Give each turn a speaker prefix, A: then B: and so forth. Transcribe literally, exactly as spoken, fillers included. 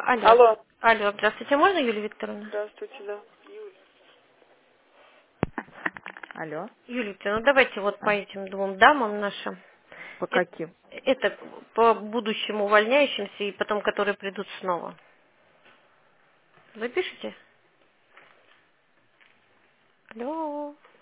A: Алло.
B: Алло.
A: Алло, здравствуйте, можно, Юлия Викторовна?
B: Здравствуйте, да. Алло.
A: Юлия Викторовна, ну давайте вот по
B: А,
A: этим двум дамам нашим.
B: по
A: Э-
B: каким?
A: Это по будущим увольняющимся и потом, которые придут снова. Вы пишете? Алло.